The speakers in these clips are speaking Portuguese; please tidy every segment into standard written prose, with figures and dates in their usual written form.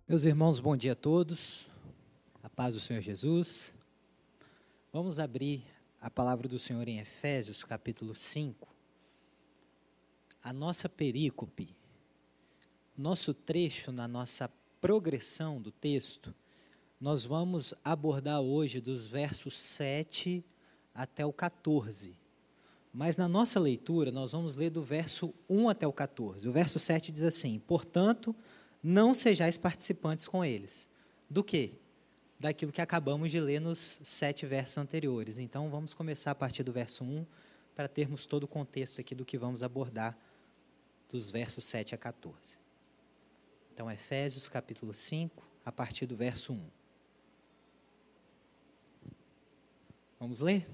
Meus irmãos, bom dia a todos, a paz do Senhor Jesus. Vamos abrir a palavra do Senhor em Efésios, capítulo 5. A nossa perícope, nosso trecho na nossa progressão do texto, nós vamos abordar hoje dos versos 7 até o 14. Mas na nossa leitura, nós vamos ler do verso 1 até o 14. O verso 7 diz assim: portanto, não sejais participantes com eles. Do quê? Daquilo que acabamos de ler nos 7 versos anteriores. Então, vamos começar a partir do verso 1, para termos todo o contexto aqui do que vamos abordar dos versos 7 a 14. Então, Efésios, capítulo 5, a partir do verso 1. Vamos ler?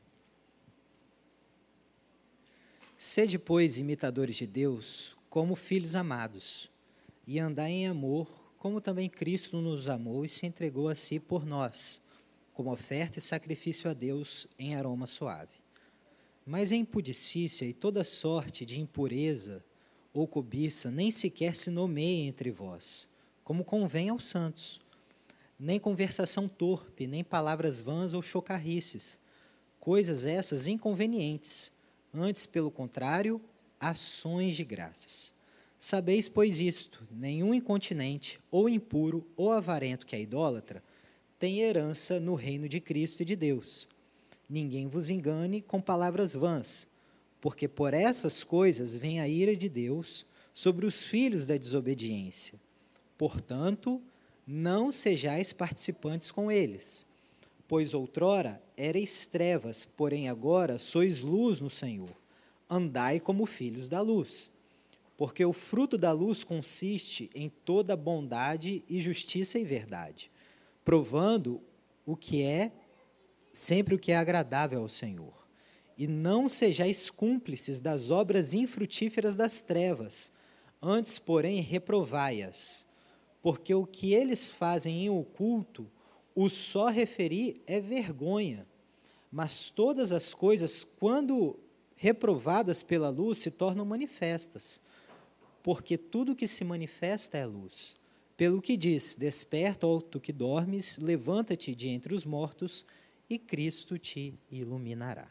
Sede, pois, imitadores de Deus, como filhos amados, e andai em amor, como também Cristo nos amou e se entregou a si por nós, como oferta e sacrifício a Deus em aroma suave. Mas a impudicícia e toda sorte de impureza ou cobiça nem sequer se nomeiem entre vós, como convém aos santos, nem conversação torpe, nem palavras vãs ou chocarrices, coisas essas inconvenientes, antes, pelo contrário, ações de graças. Sabeis, pois, isto: nenhum incontinente, ou impuro, ou avarento que é idólatra, tem herança no reino de Cristo e de Deus. Ninguém vos engane com palavras vãs, porque por essas coisas vem a ira de Deus sobre os filhos da desobediência. Portanto, não sejais participantes com eles, pois outrora erais trevas, porém agora sois luz no Senhor. Andai como filhos da luz. Porque o fruto da luz consiste em toda bondade e justiça e verdade, provando sempre o que é agradável ao Senhor. E não sejais cúmplices das obras infrutíferas das trevas, antes, porém, reprovai-as, porque o que eles fazem em oculto, o só referir é vergonha. Mas todas as coisas, quando reprovadas pela luz, se tornam manifestas, porque tudo que se manifesta é luz. Pelo que diz: desperta, ó tu que dormes, levanta-te de entre os mortos, e Cristo te iluminará.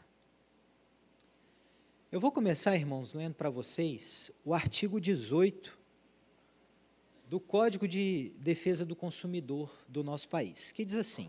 Eu vou começar, irmãos, lendo para vocês o artigo 18 do Código de Defesa do Consumidor do nosso país, que diz assim: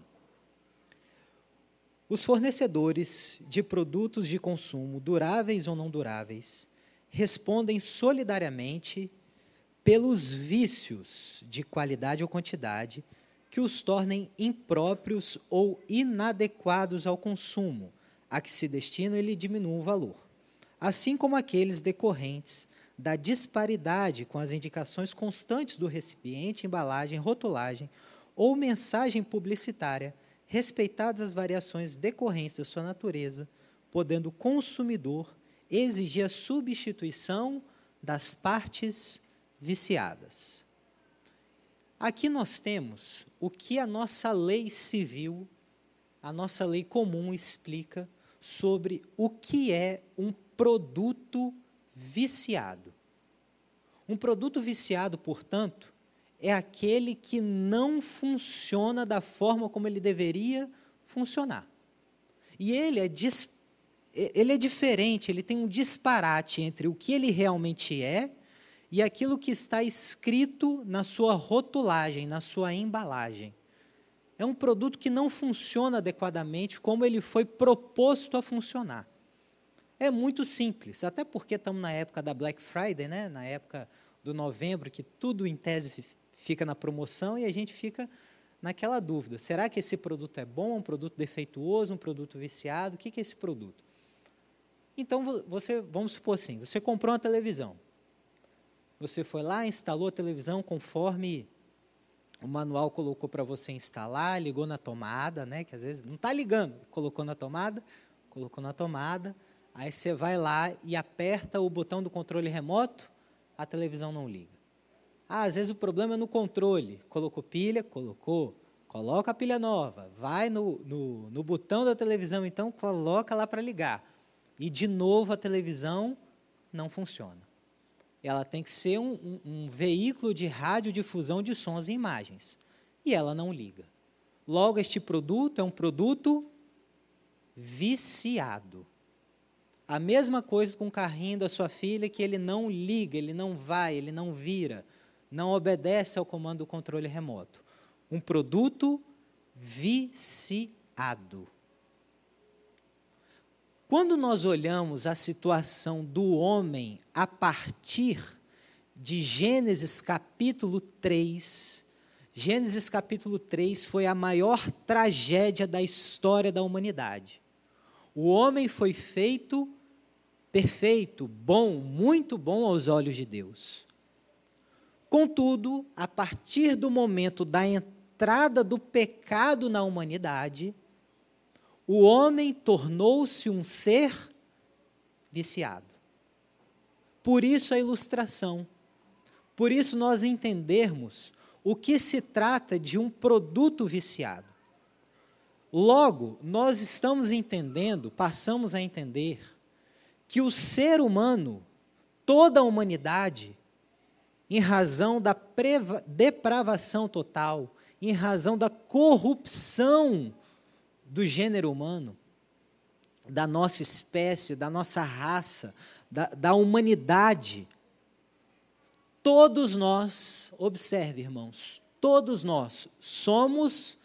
os fornecedores de produtos de consumo, duráveis ou não duráveis, respondem solidariamente pelos vícios de qualidade ou quantidade que os tornem impróprios ou inadequados ao consumo, a que se destinam e lhe diminuem o valor, assim como aqueles decorrentes da disparidade com as indicações constantes do recipiente, embalagem, rotulagem ou mensagem publicitária, respeitadas as variações decorrentes da sua natureza, podendo o consumidor exigir a substituição das partes viciadas. Aqui nós temos o que a nossa lei civil, a nossa lei comum explica sobre o que é um produto viciado. Um produto viciado, portanto, é aquele que não funciona da forma como ele deveria funcionar. E ele é diferente, ele tem um disparate entre o que ele realmente é e aquilo que está escrito na sua rotulagem, na sua embalagem. É um produto que não funciona adequadamente como ele foi proposto a funcionar. É muito simples, até porque estamos na época da Black Friday, né? Na época do novembro, que tudo em tese fica na promoção e a gente fica naquela dúvida: será que esse produto é bom, um produto defeituoso, um produto viciado? O que é esse produto? Então, vamos supor assim, você comprou uma televisão. Você foi lá, instalou a televisão conforme o manual colocou para você instalar, ligou na tomada, né, que às vezes não está ligando, colocou na tomada, aí você vai lá e aperta o botão do controle remoto, a televisão não liga. Às vezes o problema é no controle, colocou pilha, coloca a pilha nova, vai no botão da televisão, então coloca lá para ligar. E, de novo, a televisão não funciona. ela tem que ser um veículo de radiodifusão de sons e imagens. E ela não liga. Logo, este produto é um produto viciado. A mesma coisa com o carrinho da sua filha, que ele não liga, ele não vai, ele não vira, não obedece ao comando do controle remoto. Um produto viciado. Quando nós olhamos a situação do homem a partir de Gênesis capítulo 3, Gênesis capítulo 3 foi a maior tragédia da história da humanidade. O homem foi feito perfeito, bom, muito bom aos olhos de Deus. Contudo, a partir do momento da entrada do pecado na humanidade, o homem tornou-se um ser viciado. Por isso a ilustração. Por isso nós entendermos o que se trata de um produto viciado. Logo, nós estamos entendendo, passamos a entender, que o ser humano, toda a humanidade, em razão da depravação total, em razão da corrupção do gênero humano, da nossa espécie, da nossa raça, da humanidade, todos nós, observe, irmãos, todos nós somos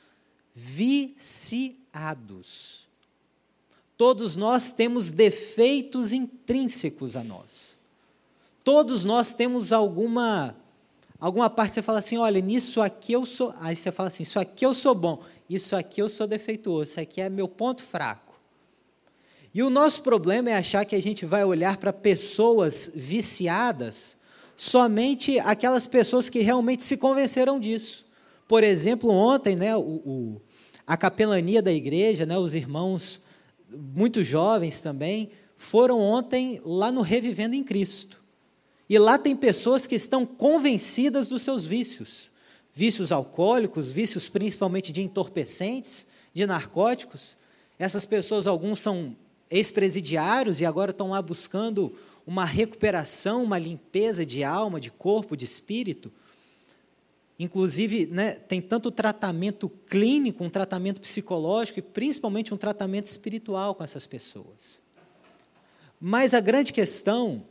viciados. Todos nós temos defeitos intrínsecos a nós. Todos nós temos alguma parte, você fala assim, olha, nisso aqui eu sou, aí você fala assim, isso aqui eu sou bom, isso aqui eu sou defeituoso, isso aqui é meu ponto fraco. E o nosso problema é achar que a gente vai olhar para pessoas viciadas, somente aquelas pessoas que realmente se convenceram disso. Por exemplo, ontem, né, a capelania da igreja, né, os irmãos muito jovens também, foram ontem lá no Revivendo em Cristo. E lá tem pessoas que estão convencidas dos seus vícios. Vícios alcoólicos, vícios principalmente de entorpecentes, de narcóticos. Essas pessoas, alguns são ex-presidiários e agora estão lá buscando uma recuperação, uma limpeza de alma, de corpo, de espírito. Inclusive, né, tem tanto tratamento clínico, um tratamento psicológico e principalmente um tratamento espiritual com essas pessoas. Mas a grande questão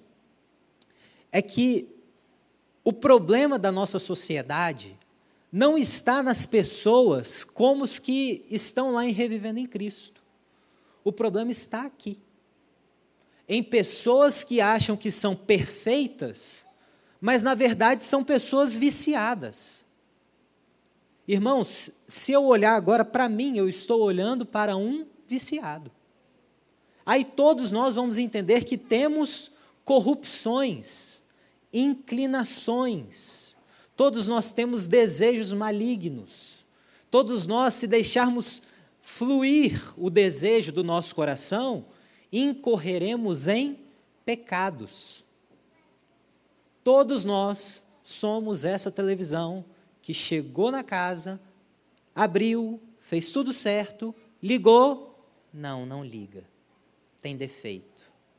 é que o problema da nossa sociedade não está nas pessoas como os que estão lá em Revivendo em Cristo. O problema está aqui. Em pessoas que acham que são perfeitas, mas na verdade são pessoas viciadas. Irmãos, se eu olhar agora para mim, eu estou olhando para um viciado. Aí todos nós vamos entender que temos corrupções, inclinações, todos nós temos desejos malignos, todos nós, se deixarmos fluir o desejo do nosso coração, incorreremos em pecados. Todos nós somos essa televisão que chegou na casa, abriu, fez tudo certo, ligou, não liga, tem defeito.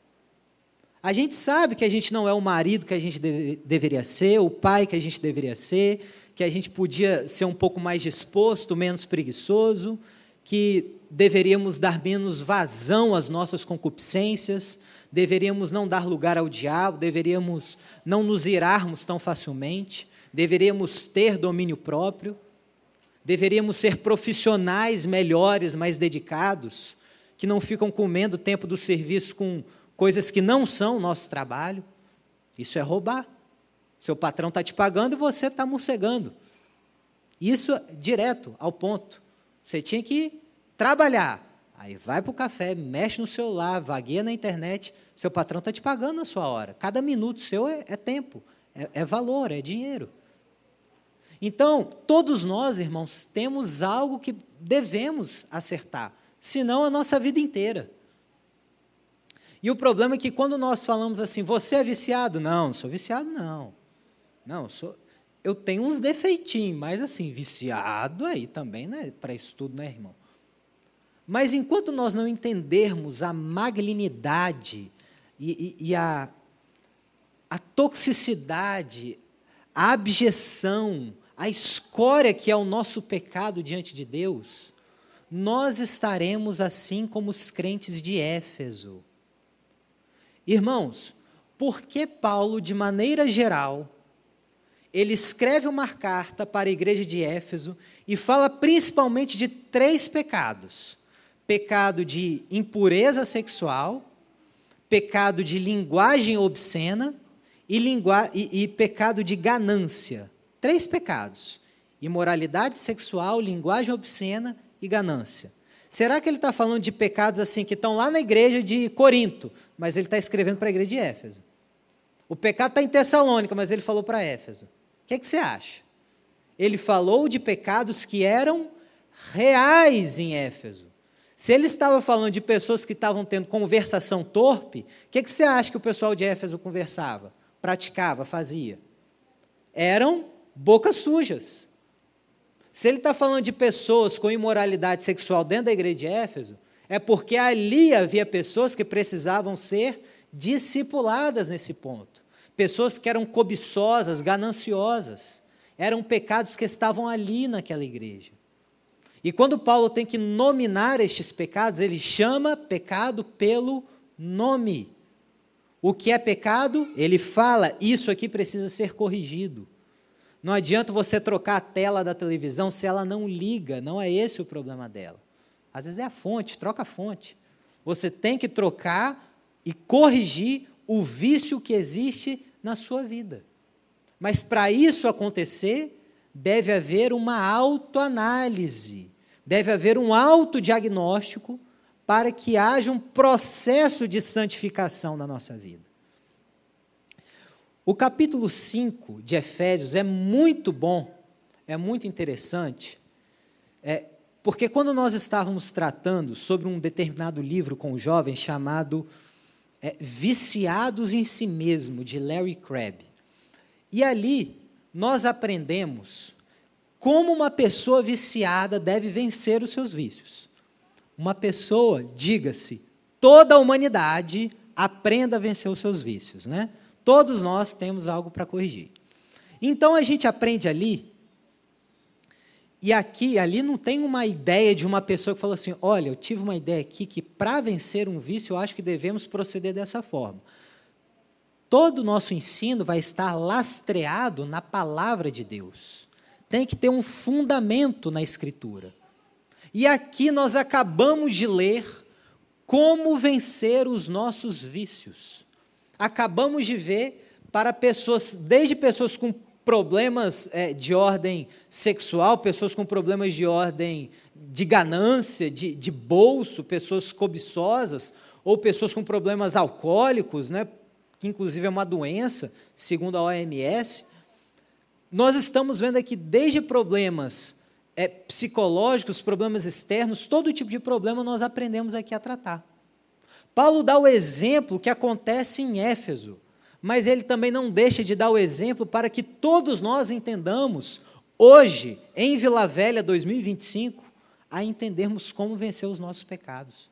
A gente sabe que a gente não é o marido que a gente deveria ser, o pai que a gente deveria ser, que a gente podia ser um pouco mais disposto, menos preguiçoso, que deveríamos dar menos vazão às nossas concupiscências, deveríamos não dar lugar ao diabo, deveríamos não nos irarmos tão facilmente, deveríamos ter domínio próprio, deveríamos ser profissionais melhores, mais dedicados, que não ficam comendo o tempo do serviço com coisas que não são o nosso trabalho. Isso é roubar. Seu patrão está te pagando e você está morcegando. Isso direto, ao ponto. Você tinha que trabalhar. Aí vai para o café, mexe no celular, vagueia na internet, seu patrão está te pagando a sua hora. Cada minuto seu é tempo, é valor, é dinheiro. Então, todos nós, irmãos, temos algo que devemos acertar, senão a nossa vida inteira. E o problema é que quando nós falamos assim, você é viciado? Não sou viciado, não. Eu tenho uns defeitinhos, mas assim, viciado aí também, né, para isso tudo, né, irmão? Mas enquanto nós não entendermos a magnanimidade e a toxicidade, a abjeção, a escória que é o nosso pecado diante de Deus, nós estaremos assim como os crentes de Éfeso. Irmãos, por que Paulo, de maneira geral, ele escreve uma carta para a igreja de Éfeso e fala principalmente de 3 pecados: pecado de impureza sexual, pecado de linguagem obscena e pecado de ganância. 3 pecados: imoralidade sexual, linguagem obscena e ganância. Será que ele está falando de pecados assim que estão lá na igreja de Corinto, mas ele está escrevendo para a igreja de Éfeso? O pecado está em Tessalônica, mas ele falou para Éfeso. O que você acha? Ele falou de pecados que eram reais em Éfeso. Se ele estava falando de pessoas que estavam tendo conversação torpe, o que você acha que o pessoal de Éfeso conversava, praticava, fazia? Eram bocas sujas. Se ele está falando de pessoas com imoralidade sexual dentro da igreja de Éfeso, é porque ali havia pessoas que precisavam ser discipuladas nesse ponto. Pessoas que eram cobiçosas, gananciosas. Eram pecados que estavam ali naquela igreja. E quando Paulo tem que nominar estes pecados, ele chama pecado pelo nome. O que é pecado? Ele fala, isso aqui precisa ser corrigido. Não adianta você trocar a tela da televisão se ela não liga, não é esse o problema dela. Às vezes é a fonte, troca a fonte. Você tem que trocar e corrigir o vício que existe na sua vida. Mas para isso acontecer, deve haver uma autoanálise, deve haver um autodiagnóstico para que haja um processo de santificação na nossa vida. O capítulo 5 de Efésios é muito bom, é muito interessante, porque quando nós estávamos tratando sobre um determinado livro com os jovens chamado Viciados em Si Mesmo, de Larry Crabb, e ali nós aprendemos como uma pessoa viciada deve vencer os seus vícios. Uma pessoa, diga-se, toda a humanidade aprenda a vencer os seus vícios, né? Todos nós temos algo para corrigir. Então a gente aprende ali, e ali não tem uma ideia de uma pessoa que falou assim, olha, eu tive uma ideia aqui que para vencer um vício eu acho que devemos proceder dessa forma. Todo o nosso ensino vai estar lastreado na palavra de Deus. Tem que ter um fundamento na Escritura. E aqui nós acabamos de ler como vencer os nossos vícios. Acabamos de ver para pessoas, desde pessoas com problemas de ordem sexual, pessoas com problemas de ordem de ganância, de bolso, pessoas cobiçosas, ou pessoas com problemas alcoólicos, né, que inclusive é uma doença, segundo a OMS. Nós estamos vendo aqui desde problemas psicológicos, problemas externos, todo tipo de problema nós aprendemos aqui a tratar. Paulo dá o exemplo que acontece em Éfeso, mas ele também não deixa de dar o exemplo para que todos nós entendamos, hoje, em Vila Velha 2025, a entendermos como vencer os nossos pecados.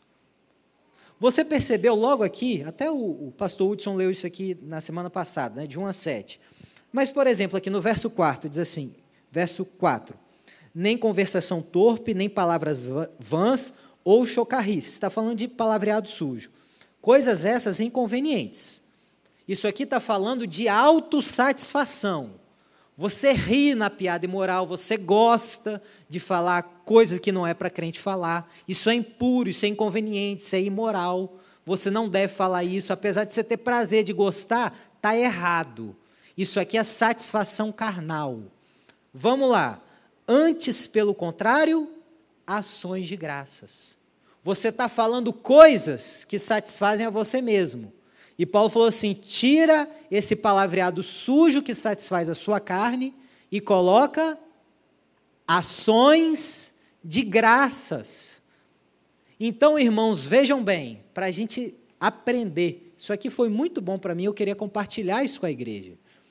Você percebeu logo aqui, até o pastor Hudson leu isso aqui na semana passada, né, de 1 a 7. Mas, por exemplo, aqui no verso 4, diz assim, verso 4, nem conversação torpe, nem palavras vãs ou chocarrice. Está falando de palavreado sujo. Coisas essas inconvenientes. Isso aqui está falando de autossatisfação. Você ri na piada imoral, você gosta de falar coisa que não é para crente falar. Isso é impuro, isso é inconveniente, isso é imoral. Você não deve falar isso, apesar de você ter prazer de gostar, está errado. Isso aqui é satisfação carnal. Vamos lá. Antes, pelo contrário, ações de graças. Você está falando coisas que satisfazem a você mesmo. E Paulo falou assim, tira esse palavreado sujo que satisfaz a sua carne e coloca ações de graças. Então, irmãos, vejam bem, para a gente aprender, isso aqui foi muito bom para mim, eu queria compartilhar isso com a igreja.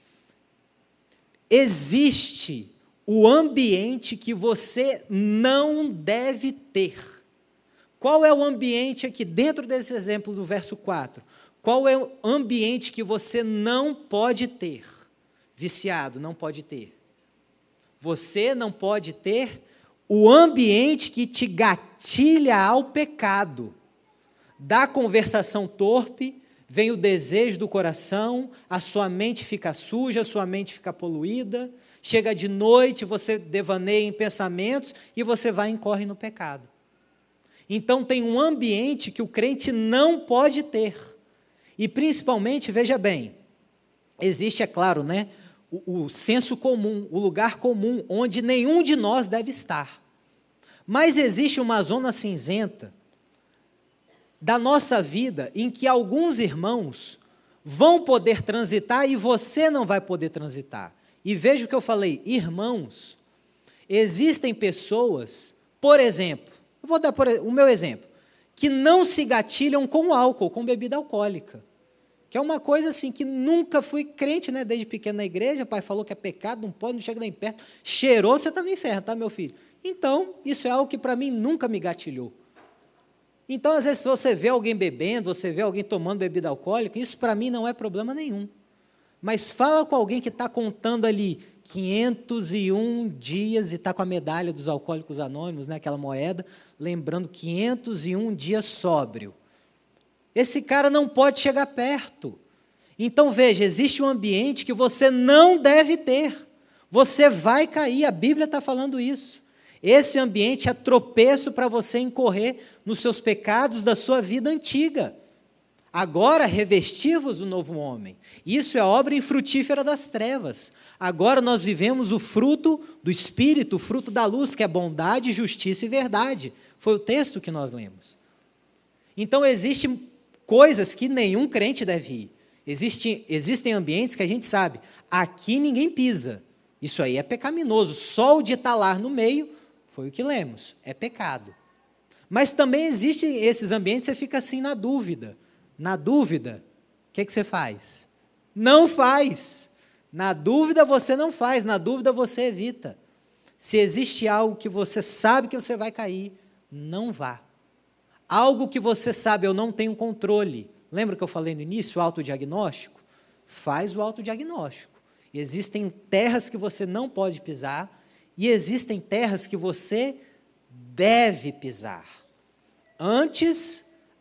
Existe o ambiente que você não deve ter. Qual é o ambiente aqui dentro desse exemplo do verso 4? Qual é o ambiente que você não pode ter? Viciado, não pode ter. Você não pode ter o ambiente que te gatilha ao pecado. Da conversação torpe, vem o desejo do coração, a sua mente fica suja, a sua mente fica poluída, chega de noite, você devaneia em pensamentos e você vai e incorre no pecado. Então tem um ambiente que o crente não pode ter. E principalmente, veja bem, existe, é claro, né, o senso comum, o lugar comum, onde nenhum de nós deve estar. Mas existe uma zona cinzenta da nossa vida em que alguns irmãos vão poder transitar e você não vai poder transitar. E veja o que eu falei, irmãos, existem pessoas, por exemplo, eu vou dar o meu exemplo, que não se gatilham com álcool, com bebida alcoólica, que é uma coisa assim, que nunca fui crente, né, desde pequeno na igreja, o pai falou que é pecado, não pode, não chega nem perto, cheirou, você está no inferno, tá, meu filho? Então, isso é algo que para mim nunca me gatilhou. Então, às vezes, se você vê alguém bebendo, você vê alguém tomando bebida alcoólica, isso para mim não é problema nenhum. Mas fala com alguém que está contando ali 501 dias e está com a medalha dos Alcoólicos Anônimos, né, aquela moeda, lembrando 501 dias sóbrio. Esse cara não pode chegar perto. Então, veja, existe um ambiente que você não deve ter. Você vai cair, a Bíblia está falando isso. Esse ambiente é tropeço para você incorrer nos seus pecados da sua vida antiga. Agora, revesti-vos do novo homem. Isso é obra infrutífera das trevas. Agora nós vivemos o fruto do Espírito, o fruto da luz, que é bondade, justiça e verdade. Foi o texto que nós lemos. Então, existem coisas que nenhum crente deve ir. Existem ambientes que a gente sabe, aqui ninguém pisa. Isso aí é pecaminoso. Só o de estar lá no meio, foi o que lemos, é pecado. Mas também existem esses ambientes, você fica assim na dúvida. Na dúvida, o que você faz? Não faz. Na dúvida você não faz, na dúvida você evita. Se existe algo que você sabe que você vai cair, não vá. Algo que você sabe, eu não tenho controle. Lembra que eu falei no início, o autodiagnóstico? Faz o autodiagnóstico. Existem terras que você não pode pisar e existem terras que você deve pisar. Antes,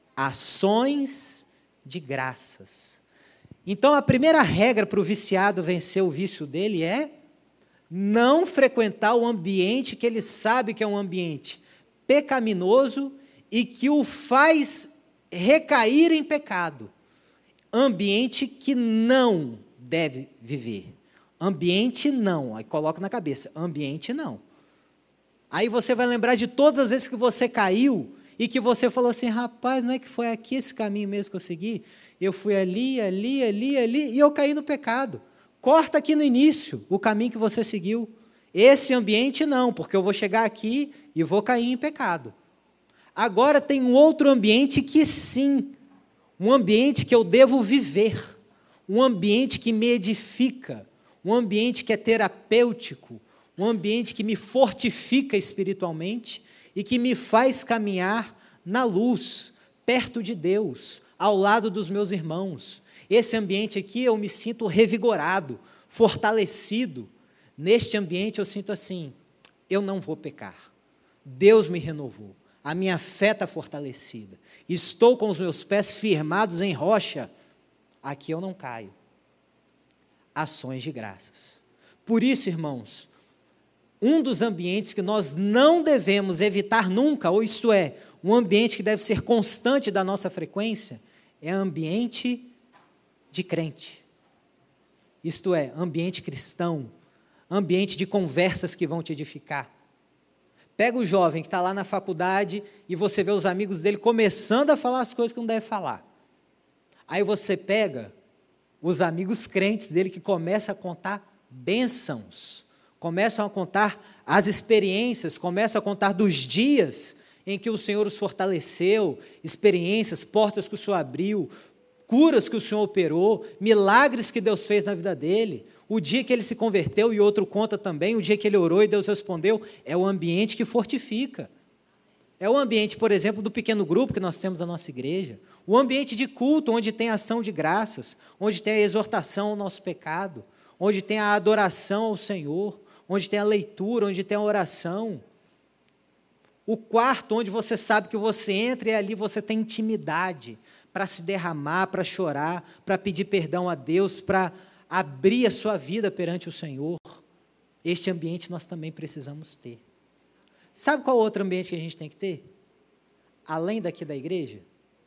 ações de graças. Então, a primeira regra para o viciado vencer o vício dele é não frequentar o ambiente que ele sabe que é um ambiente pecaminoso e que o faz recair em pecado. Ambiente que não deve viver. Ambiente não. Aí coloca na cabeça, ambiente não. Aí você vai lembrar de todas as vezes que você caiu e que você falou assim, rapaz, não é que foi aqui esse caminho mesmo que eu segui? Eu fui ali, e eu caí no pecado. Corta aqui no início o caminho que você seguiu. Esse ambiente não, porque eu vou chegar aqui e vou cair em pecado. Agora tem um outro ambiente que sim, um ambiente que eu devo viver, um ambiente que me edifica, um ambiente que é terapêutico, um ambiente que me fortifica espiritualmente e que me faz caminhar na luz, perto de Deus, ao lado dos meus irmãos. Esse ambiente aqui eu me sinto revigorado, fortalecido. Neste ambiente eu sinto assim, eu não vou pecar. Deus me renovou, a minha fé está fortalecida. Estou com os meus pés firmados em rocha. Aqui eu não caio. Ações de graças. Por isso, irmãos, um dos ambientes que nós não devemos evitar nunca, ou isto é, um ambiente que deve ser constante da nossa frequência, é ambiente de crente. Isto é, ambiente cristão, ambiente de conversas que vão te edificar. Pega o jovem que está lá na faculdade e você vê os amigos dele começando a falar as coisas que não deve falar. Aí você pega os amigos crentes dele que começam a contar bênçãos, começam a contar as experiências, começam a contar dos dias em que o Senhor os fortaleceu, experiências, portas que o Senhor abriu, curas que o Senhor operou, milagres que Deus fez na vida dele, o dia que ele se converteu e outro conta também, o dia que ele orou e Deus respondeu, é o ambiente que fortifica, É o ambiente, por exemplo, do pequeno grupo que nós temos na nossa igreja, o ambiente de culto, onde tem a ação de graças, onde tem a exortação ao nosso pecado, onde tem a adoração ao Senhor, onde tem a leitura, onde tem a oração. O quarto, onde você sabe que você entra e ali você tem intimidade para se derramar, para chorar, para pedir perdão a Deus, para abrir a sua vida perante o Senhor. Este ambiente nós também precisamos ter. Sabe qual outro ambiente que a gente tem que ter? Além daqui da igreja?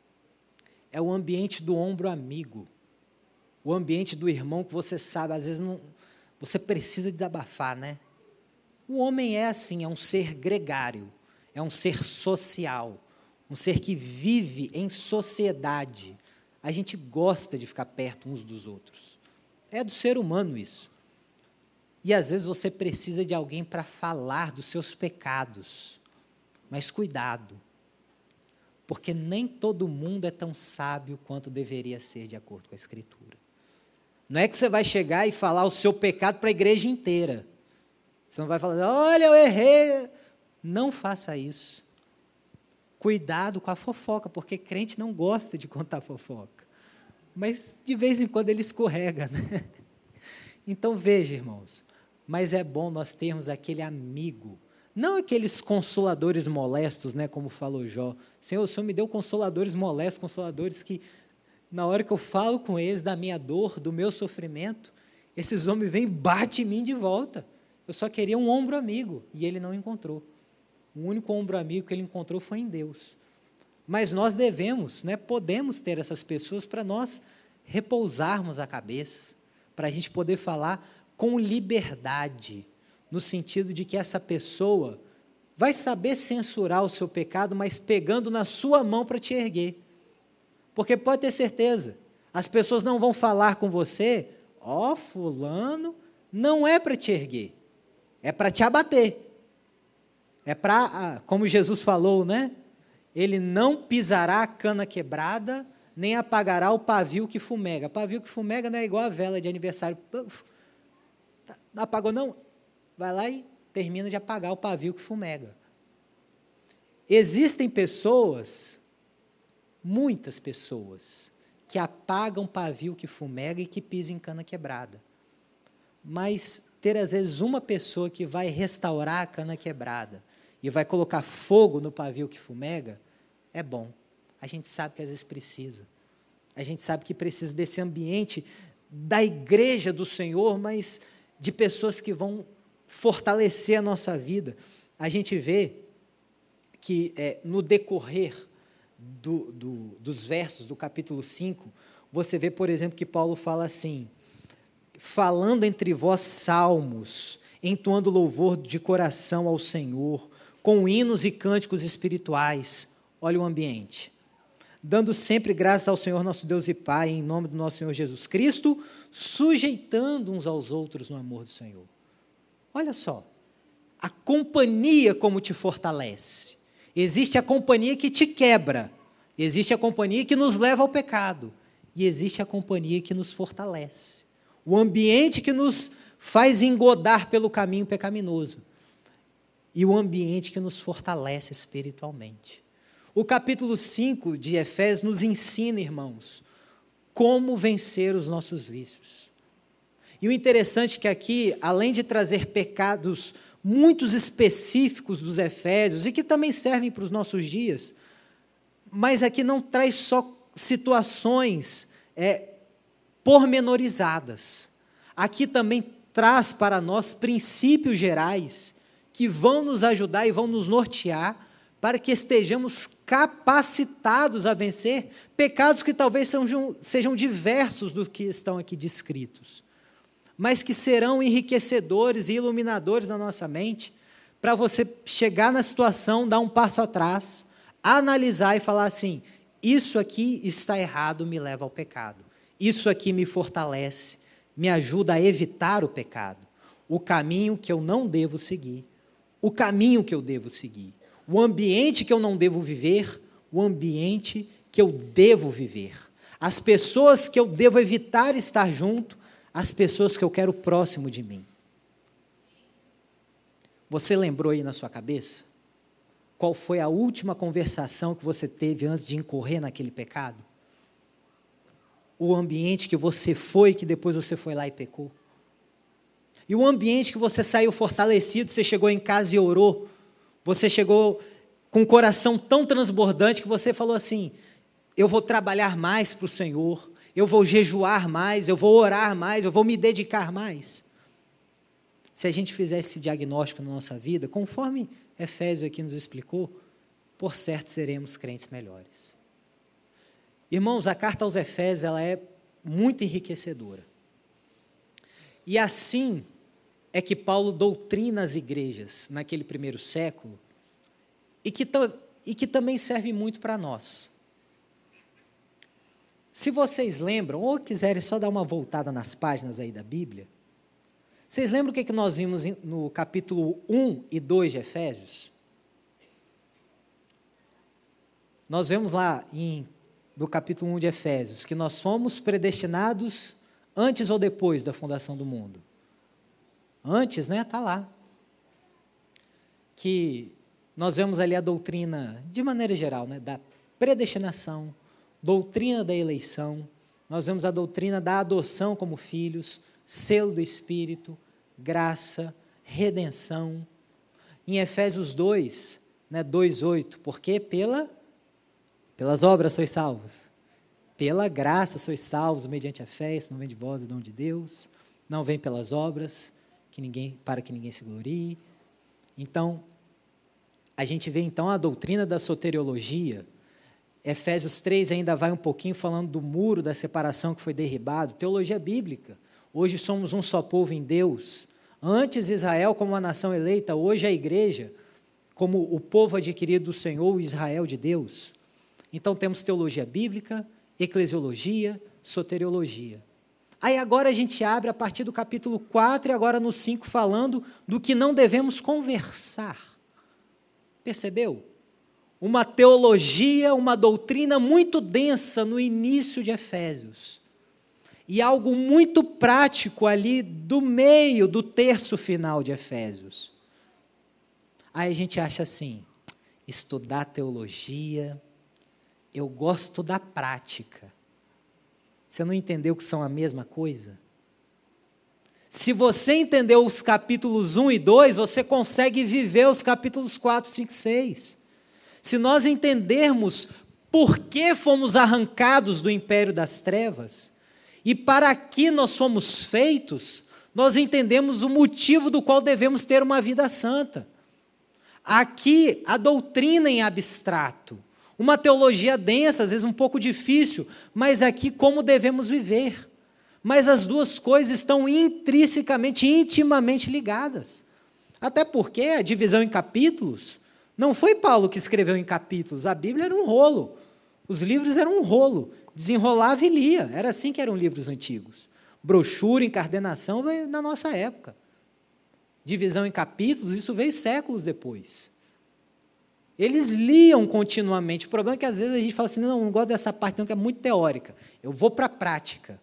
É o ambiente do ombro amigo. O ambiente do irmão que você sabe, às vezes não, você precisa desabafar, né? O homem é assim, é um ser gregário, é um ser social, um ser que vive em sociedade. A gente gosta de ficar perto uns dos outros. É do ser humano isso. E às vezes você precisa de alguém para falar dos seus pecados. Mas cuidado, porque nem todo mundo é tão sábio quanto deveria ser de acordo com a Escritura. Não é que você vai chegar e falar o seu pecado para a igreja inteira. Você não vai falar, olha, eu errei. Não faça isso. Cuidado com a fofoca, porque crente não gosta de contar fofoca. Mas de vez em quando ele escorrega, né? Então veja, irmãos, mas é bom nós termos aquele amigo, não aqueles consoladores molestos, né, como falou Jó. Senhor, o Senhor me deu consoladores molestos, consoladores que, na hora que eu falo com eles da minha dor, do meu sofrimento, esses homens vêm e batem em mim de volta. Eu só queria um ombro amigo, e ele não encontrou. O único ombro amigo que ele encontrou foi em Deus. Mas nós devemos, né, podemos ter essas pessoas para nós repousarmos a cabeça, para a gente poder falar com liberdade, no sentido de que essa pessoa vai saber censurar o seu pecado, mas pegando na sua mão para te erguer. Porque pode ter certeza, as pessoas não vão falar com você, ó, fulano, não é para te erguer, é para te abater. É para, como Jesus falou, né? Ele não pisará a cana quebrada, nem apagará o pavio que fumega. Pavio que fumega não é igual a vela de aniversário. Não apagou não? Vai lá e termina de apagar o pavio que fumega. Existem pessoas, muitas pessoas, que apagam pavio que fumega e que pisam em cana quebrada. Mas ter às vezes uma pessoa que vai restaurar a cana quebrada e vai colocar fogo no pavio que fumega, é bom. A gente sabe que às vezes precisa. A gente sabe que precisa desse ambiente da igreja do Senhor, mas de pessoas que vão fortalecer a nossa vida. A gente vê que no decorrer dos versos do capítulo 5, você vê, por exemplo, que Paulo fala assim, falando entre vós salmos, entoando louvor de coração ao Senhor, com hinos e cânticos espirituais. Olha o ambiente. Dando sempre graças ao Senhor nosso Deus e Pai, em nome do nosso Senhor Jesus Cristo, sujeitando uns aos outros no amor do Senhor. Olha só, a companhia como te fortalece. Existe a companhia que te quebra, existe a companhia que nos leva ao pecado, e existe a companhia que nos fortalece. O ambiente que nos faz engodar pelo caminho pecaminoso, e o ambiente que nos fortalece espiritualmente. O capítulo 5 de Efésios nos ensina, irmãos, como vencer os nossos vícios. E o interessante é que aqui, além de trazer pecados muito específicos dos Efésios, e que também servem para os nossos dias, mas aqui não traz só situações pormenorizadas. Aqui também traz para nós princípios gerais que vão nos ajudar e vão nos nortear para que estejamos capacitados a vencer pecados que talvez sejam diversos dos que estão aqui descritos, mas que serão enriquecedores e iluminadores na nossa mente, para você chegar na situação, dar um passo atrás, analisar e falar assim, isso aqui está errado, me leva ao pecado, isso aqui me fortalece, me ajuda a evitar o pecado, o caminho que eu não devo seguir, o caminho que eu devo seguir, o ambiente que eu não devo viver, o ambiente que eu devo viver, as pessoas que eu devo evitar estar junto, as pessoas que eu quero próximo de mim. Você lembrou aí na sua cabeça? qual foi a última conversação que você teve antes de incorrer naquele pecado? O ambiente que você foi, que depois você foi lá e pecou? E o ambiente que você saiu fortalecido, você chegou em casa e orou, você chegou com o coração tão transbordante que você falou assim: eu vou trabalhar mais para o Senhor, eu vou jejuar mais, eu vou orar mais, eu vou me dedicar mais. Se a gente fizer esse diagnóstico na nossa vida, conforme Efésios aqui nos explicou, por certo seremos crentes melhores. Irmãos, a carta aos Efésios, ela é muito enriquecedora. E assim é que Paulo doutrina as igrejas naquele primeiro século, e que também serve muito para nós. Se vocês lembram, ou quiserem só dar uma voltada nas páginas aí da Bíblia, vocês lembram o que nós vimos no capítulo 1 e 2 de Efésios? Nós vemos lá no capítulo 1 de Efésios que nós fomos predestinados antes ou depois da fundação do mundo. Antes, né? Está lá. Que nós vemos ali a doutrina, de maneira geral, né, da predestinação, doutrina da eleição, nós vemos a doutrina da adoção como filhos, selo do Espírito, graça, redenção. Em Efésios 2, né, 2:8, porque pelas obras sois salvos, pela graça sois salvos, mediante a fé, isso não vem de vós, é dom de Deus, não vem pelas obras, para que ninguém se glorie. Então, a gente vê então a doutrina da soteriologia. Efésios 3 ainda vai um pouquinho falando do muro da separação que foi derribado, teologia bíblica. Hoje somos um só povo em Deus. Antes Israel como uma nação eleita, hoje a igreja como o povo adquirido do Senhor, o Israel de Deus. Então temos teologia bíblica, eclesiologia, soteriologia. Aí agora a gente abre a partir do capítulo 4 e agora no 5 falando do que não devemos conversar. Percebeu? Uma teologia, uma doutrina muito densa no início de Efésios. E algo muito prático ali do meio do terço final de Efésios. Aí a gente acha assim, estudar teologia, eu gosto da prática. Você não entendeu que são a mesma coisa? Se você entendeu os capítulos 1 e 2, você consegue viver os capítulos 4, 5 e 6. Se nós entendermos por que fomos arrancados do império das trevas, e para que nós fomos feitos, nós entendemos o motivo do qual devemos ter uma vida santa. Aqui, a doutrina em abstrato, uma teologia densa, às vezes um pouco difícil, mas aqui como devemos viver. Mas as duas coisas estão intrinsecamente, intimamente ligadas. Até porque a divisão em capítulos, não foi Paulo que escreveu em capítulos, a Bíblia era um rolo, os livros eram um rolo, desenrolava e lia, era assim que eram livros antigos. Brochura, encardenação veio na nossa época. Divisão em capítulos, isso veio séculos depois. Eles liam continuamente. O problema é que às vezes a gente fala assim, não gosto dessa parte não, que é muito teórica. Eu vou para a prática.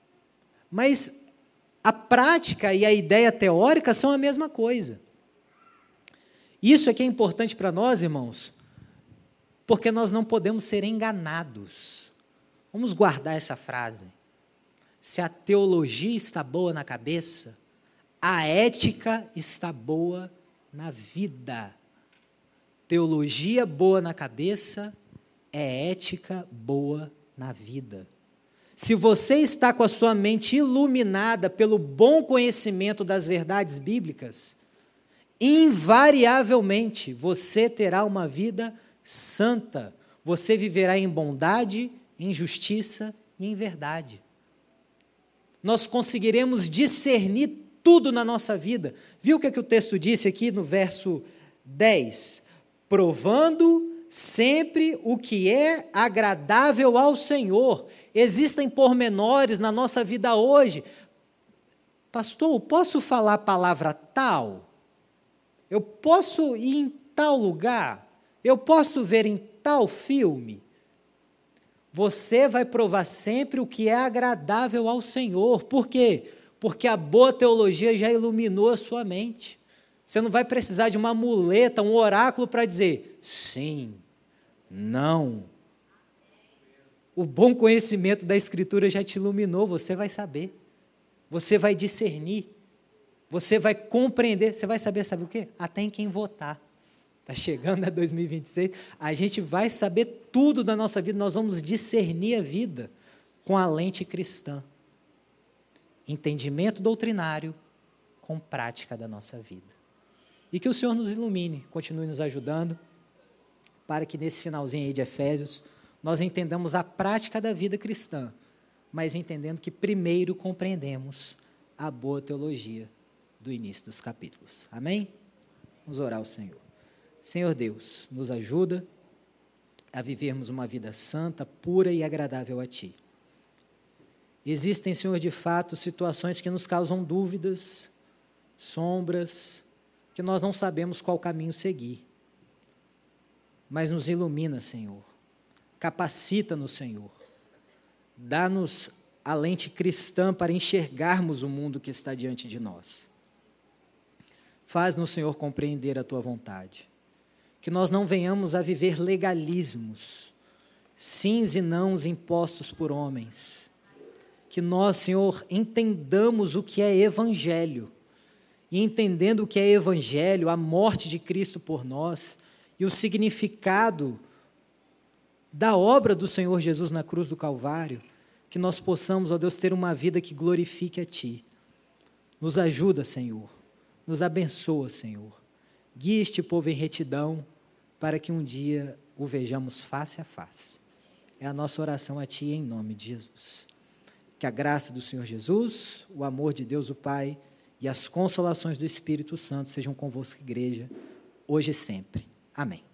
Mas a prática e a ideia teórica são a mesma coisa. Isso é que é importante para nós, irmãos, porque nós não podemos ser enganados. Vamos guardar essa frase. Se a teologia está boa na cabeça, a ética está boa na vida. Teologia boa na cabeça é ética boa na vida. Se você está com a sua mente iluminada pelo bom conhecimento das verdades bíblicas, invariavelmente você terá uma vida santa. Você viverá em bondade, em justiça e em verdade. Nós conseguiremos discernir tudo na nossa vida. Viu o que o texto disse aqui no verso 10? Provando sempre o que é agradável ao Senhor. Existem pormenores na nossa vida hoje. Pastor, posso falar a palavra tal? Eu posso ir em tal lugar? Eu posso ver em tal filme? Você vai provar sempre o que é agradável ao Senhor. Por quê? Porque a boa teologia já iluminou a sua mente. Você não vai precisar de uma muleta, um oráculo para dizer sim, não. O bom conhecimento da Escritura já te iluminou, você vai saber. Você vai discernir. Você vai compreender. Você vai saber, sabe o quê? Até em quem votar. Está chegando a 2026, a gente vai saber tudo da nossa vida, nós vamos discernir a vida com a lente cristã. Entendimento doutrinário com prática da nossa vida. E que o Senhor nos ilumine, continue nos ajudando, para que nesse finalzinho aí de Efésios, nós entendamos a prática da vida cristã, mas entendendo que primeiro compreendemos a boa teologia do início dos capítulos. Amém? Vamos orar ao Senhor. Senhor Deus, nos ajuda a vivermos uma vida santa, pura e agradável a Ti. Existem, Senhor, de fato, situações que nos causam dúvidas, sombras, que nós não sabemos qual caminho seguir. Mas nos ilumina, Senhor. Capacita-nos, Senhor. Dá-nos a lente cristã para enxergarmos o mundo que está diante de nós. Faz-nos, Senhor, compreender a Tua vontade. Que nós não venhamos a viver legalismos, sims e nãos impostos por homens. Que nós, Senhor, entendamos o que é evangelho. E entendendo o que é evangelho, a morte de Cristo por nós e o significado da obra do Senhor Jesus na cruz do Calvário, que nós possamos, ó Deus, ter uma vida que glorifique a Ti. Nos ajuda, Senhor. Nos abençoa, Senhor. Guia este povo em retidão, para que um dia o vejamos face a face. É a nossa oração a Ti, em nome de Jesus. Que a graça do Senhor Jesus, o amor de Deus o Pai e as consolações do Espírito Santo sejam convosco, igreja, hoje e sempre. Amém.